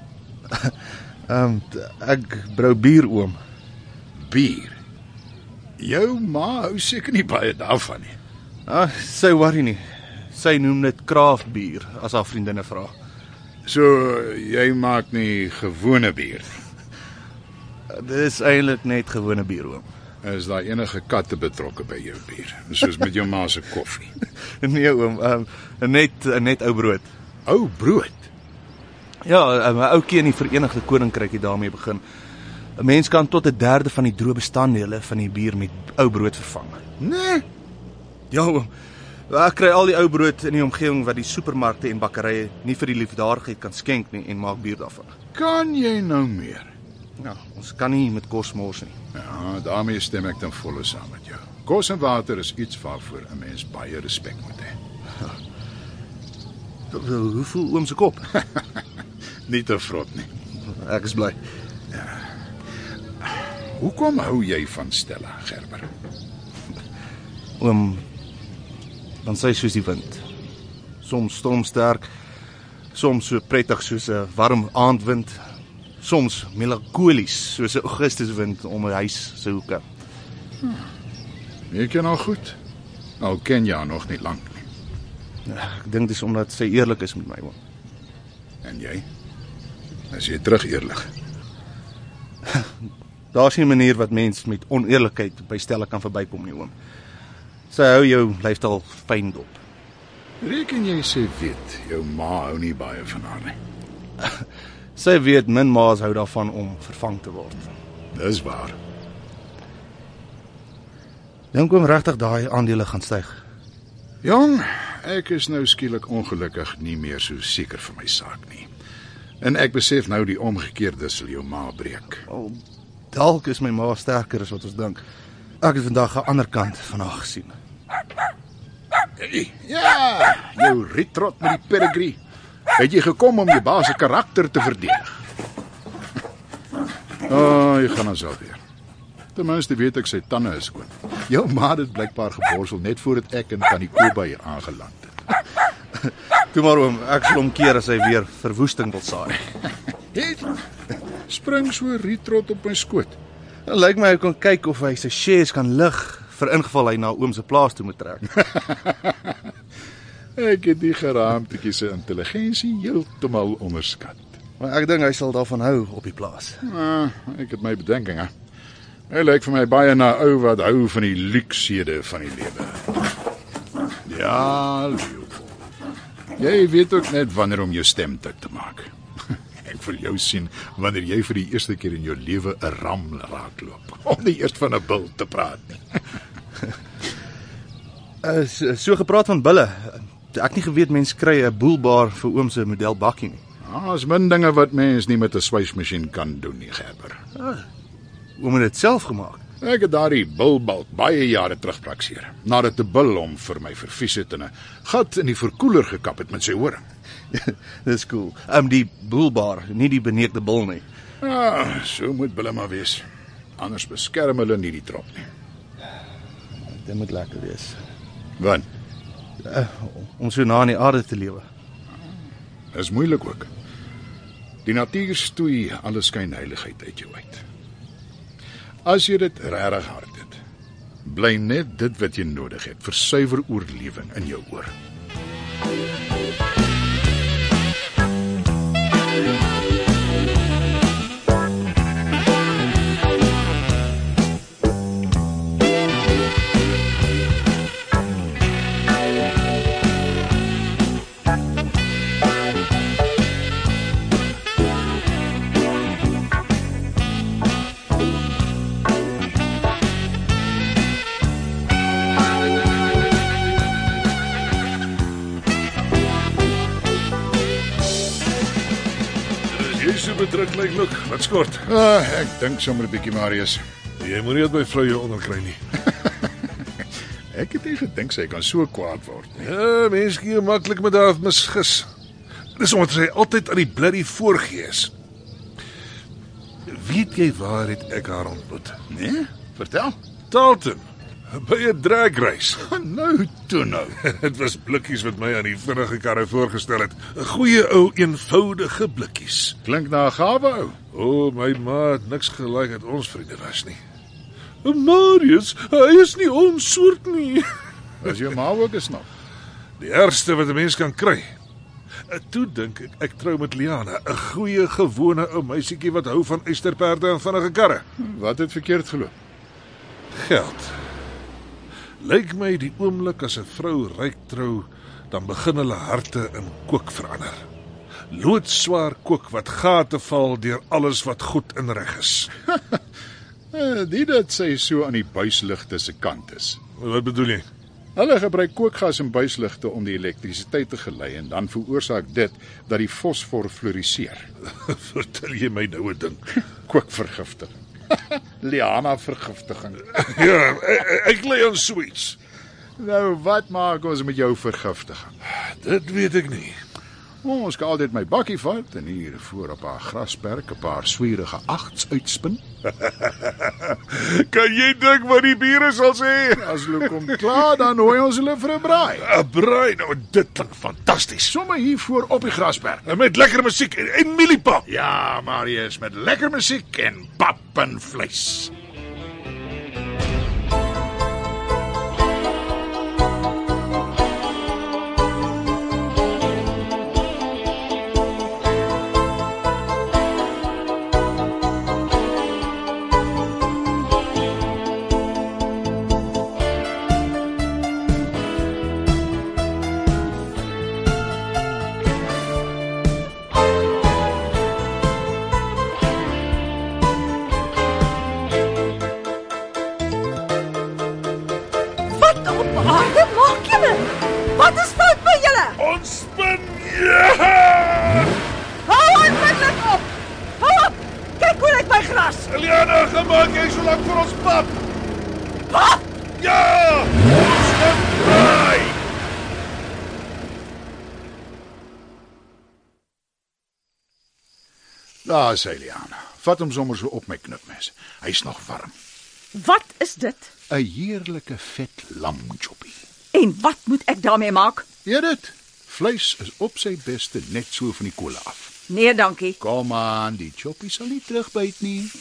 Ek brou bier, oom. Bier? Jou ma hou seker nie baie daarvan nie. Sy worry nie. Sy noem dit craft bier as haar vriendinne vra. So, jy maak nie gewone bier nie? Dis eintlik net gewone bier, oom. Is daar enige katte betrokke by jou bier? Soos met jou ma se koffie? Nee, oom, net ou brood. Ou brood? Ja, my oukie in die Verenigde Koninkryk het daarmee begin. 'n Mens kan tot 1/3 van die droë bestanddele van die bier met ou brood vervang. Nee. Ja, oom. Ek kry al die ou brood in die omgewing wat die supermarkte en bakkerye nie vir die liefdadigheid kan skenk nie en maak bier daarvan. Kan jy nou meer? Ja, ons kan nie met kos mors nie. Ja, daarmee stem ek ten volle saam met jou. Kos en water is iets waarvoor 'n mens baie respek moet hê. Hoe voel oom se kop? Nie te vrot nie. Ek is bly. Hoekom hou jy van Stella, Gerber? Oom, want sy is soos die wind. Soms stormsterk, soms so prettig soos 'n warm aandwind, soms melankolies soos 'n Augustuswind om 'n huis se hoeke. Jy ken haar goed. Al ken jy haar nog nie lank nie. Ja, ek dink dis omdat sy eerlik is met my, oom. En jy? Is jy terug eerlik? Daar's nie 'n manier wat mens met oneerlikheid by Stella kan verbykom nie, oom. Sy hou jou lyfstaal fyn dop. Reken jy sê weet, jou ma hou nie baie van haar nie. Sy weet min ma's hou daarvan om vervang te word. Dis waar. Dink oom regtig daai aandele gaan styg? Jong, ek is nou skielik ongelukkig nie meer so seker vir my saak nie. En ek besef nou die omgekeerde sal jou ma breek. Dalk is my ma sterker as wat ons dink. Ek het vandag 'n ander kant van haar gesien. Ja, jou ritrot met die pedigree. Het jy gekom om jou baas se karakter te verdedig? Jy gaan alself weer. Ten minste weet ek sy tande is skoon. Jou ma het blykbaar geborsel net voordat ek en Tannie Koba hier aangeland het. Toe maar oom, ek sal omkeer as hy weer verwoesting wil saai. Spring so ritrot op my skoot. Dan lyk my hy kon kyk of hy sy shares kan lig vir ingeval hy na oom se plaas toe moet trek. Ek het die geraamtetjie se intelligensie heeltemal onderskat. Maar ek dink hy sal daarvan hou op die plaas. Ek het my bedenkinge. Hy lyk vir my baie na ou wat hou van die luksede van die lewe. Ja, Leopold. Jy weet ook net wanneer om jou stem te maak. Ek wil jou sien wanneer jy vir die eerste keer in jou lewe 'n ram raakloop. Om nie eers van 'n bil te praat nie. So gepraat van bulle. Ek nie geweet mens kry 'n boelbaar vir oom se model bakkie nie. Daar's min dinge wat mens nie met 'n swysmasjien kan doen nie, Gerber. Oom het dit self gemaak. Ek het daardie bulbalk baie jare terug prakseer. Nadat 'n bil hom vir my vervies het en 'n gat in die verkoeler gekap het met sy horing. Dis cool. Die boelbaar, nie die beneekte bul nie. So moet hulle maar wees. Anders beskerm hulle nie die trop nie. Dit moet lekker wees. Want Om so na in die aarde te lewe. is moeilik ook. Die natuur stoei alle skynheiligheid uit jou uit. As jy dit regtig hard het, bly net dit wat jy nodig het vir suiwer oorlewing in jou oor. Jy so bedruk lyk, look. Wat skort? Ek dink sommer 'n bietjie, Marius. Jy moet nie uit my vrou jou onderkry nie. Ek het nie gedink sy kan so kwaad word nie. Ja, mense gee maklik met haar misgis. Dis omdat sy altyd aan die bloody voorgees. Weet jy waar het ek haar ontmoet? Nee? Vertel. Dalton, by 'n drag race. Nou toe nou. Dit was blikkies wat my aan die vinnige karre voorgestel het. 'n Goeie ou eenvoudige blikkies. Klink na 'n gawe ou. O, my ma het niks gelyk dat ons vriende was nie. Marius, hy is nie ons soort nie. Was jou ma ook 'n snap? Die ergste wat 'n mens kan kry. Toe dink ek trou met Liana, 'n goeie gewone ou meisietjie wat hou van eysterperde en vinnige karre. Wat het verkeerd geloop? Geld. Lyk my die oomblik as 'n vrou ryk trou, dan begin hulle harte in kook verander. Loodswaar kook wat gate val deur alles wat goed en reg is. Die dat sy so aan die buisligte se kant is. Wat bedoel jy? Hulle gebruik kookgas en buisligte om die elektrisiteit te gelei en dan veroorsaak dit dat die fosfor fluoriseer. Vertel jy my nou 'n ding? Kookvergiftiging. Liana vergiftiging. Ja, ek lê aan sweets. Nou, wat maak ons met jou vergiftiging? Dit weet ek nie. Ons kan altyd my bakkie vat en hier voor op haar grasperk 'n paar swierige agts uitspin. Kan jy dink wat die bure sal sê? As hulle kom klaar, dan nooi ons hulle vir 'n braai. 'n Braai, nou dit klink fantasties. Sommige hier voor op die grasperk. En met lekker musiek en mieliepap. Ja, Marius, met lekker musiek en pap en vleis. Wat is fout met julle? Ons spin. Ja! Hou onmiddellik op! Hou op! Kyk hoe lyk my gras. Liana, gemaak jy so lank vir ons pap. Pap! Ja! Ons gaan braai. Daar is hy, Liana. Vat hom sommer so op my knipmes. Hy's nog warm. Wat is dit? 'n Heerlike vet lamchoppie. En wat moet ek daarmee maak? Eet dit. Vleis is op sy beste net so van die kolle af. Nee, dankie. Kom aan, die choppie sal nie terugbyt nie.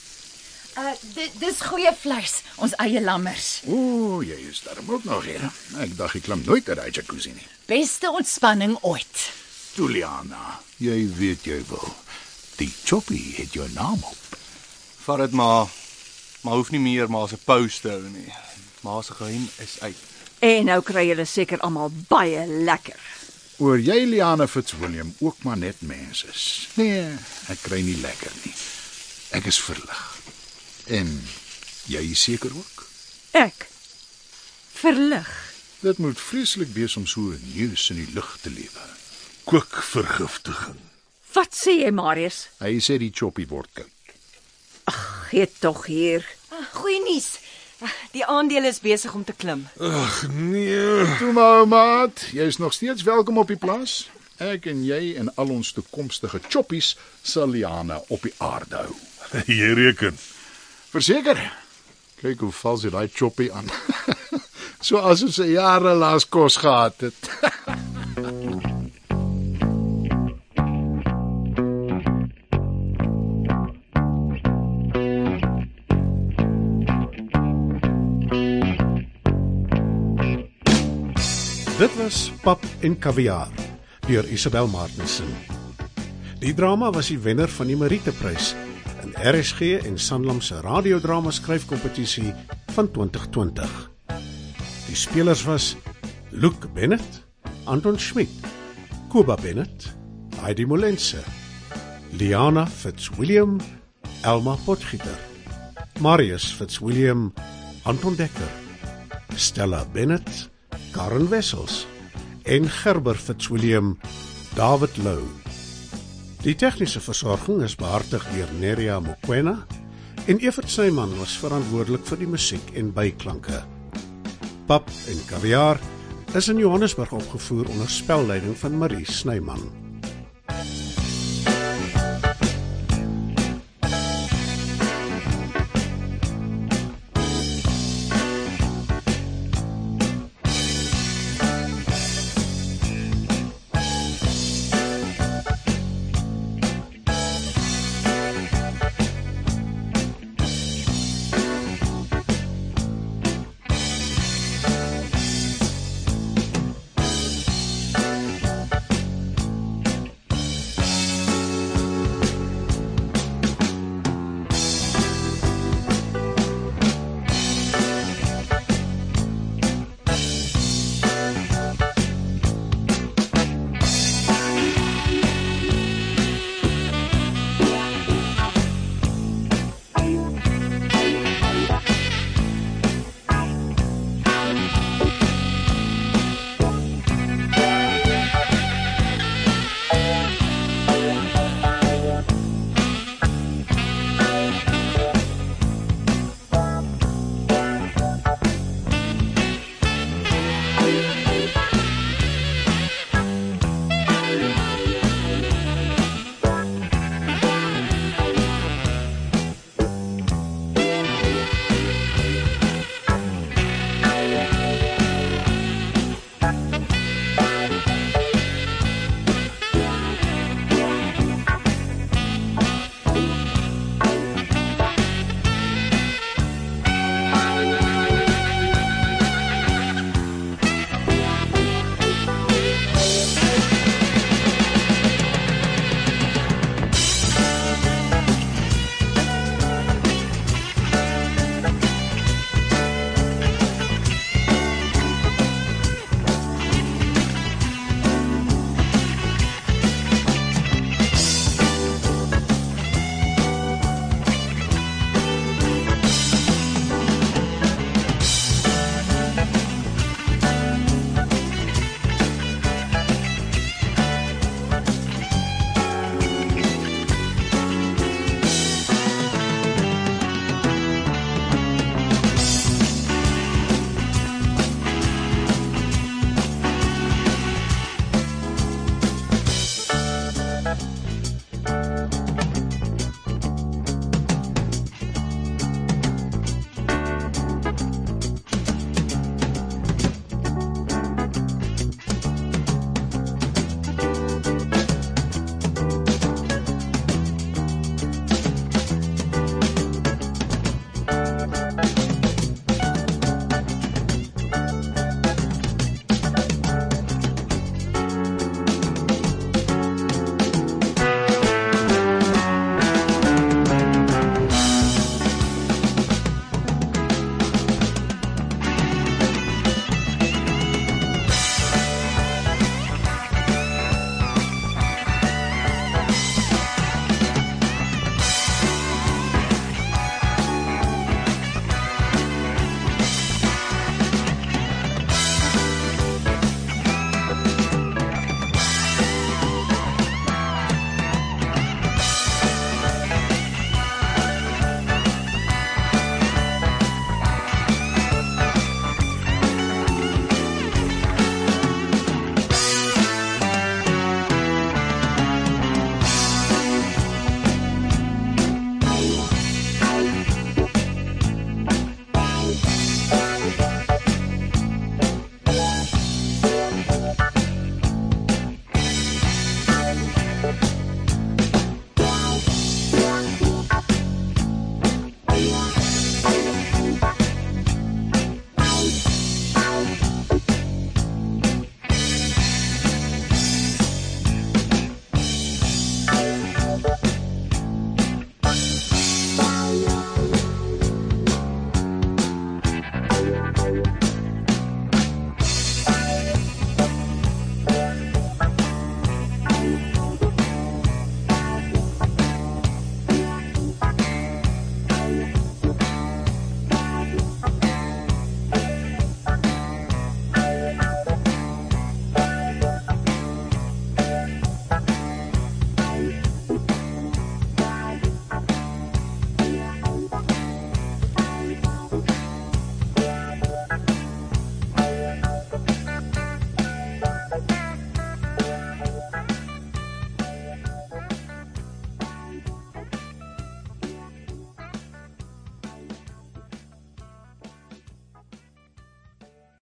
Dis goeie vleis, ons eie lammers. O, jy is daarom ook nog hier. Ek dink ek klim nooit uit die jacuzzi nie. Beste ontspanning ooit. Toe, Liana, jy weet jy wil. Die choppie het jou naam op. Vat dit maar hoef nie meer maar as 'n pause te hou nie. Maar se geheim is uit. En nou kry julle seker almal baie lekker. Oor jy, Liana Fitzwilliam, ook maar net mens is. Nee, ek kry nie lekker nie. Ek is verlig. En jy seker ook? Ek verlig. Dit moet vreeslik wees om so 'n neus in die lug te lewe. Kookvergiftiging. Wat sê jy, Marius? Hy sê die choppie word koud. Gee tog hier. Goeie nuus. Die aandele is besig om te klim. Ag nee. Toe maar, maat, jy is nog steeds welkom op die plaas. Ek en jy en al ons toekomstige choppies sal Liana op die aarde hou. Jy reken. Verseker. Kyk hoe val sy daai choppie aan. So asof sy jare laas kos gehad het. Dit was Pap en Kaviaar deur Isabel Martensen. Die drama was die wenner van die Meriteprys in RSG en Sanlam se radiodrama skryfkompetisie van 2020. Die spelers was Luke Bennett, Anton Schmidt, Kuba Bennett, Heidi Molense, Liana Fitzwilliam, Elma Potgieter, Marius Fitzwilliam, Anton Dekker, Stella Bennett, Karen Wessels en Gerber Fitzwilliam, David Lou. Die tegniese versorging is behartig deur Neria Mokoena en Evert Snyman was verantwoordelik vir die musiek en byklanke. Pap en Kaviaar is in Johannesburg opgevoer onder spelleiding van Marie Snyman.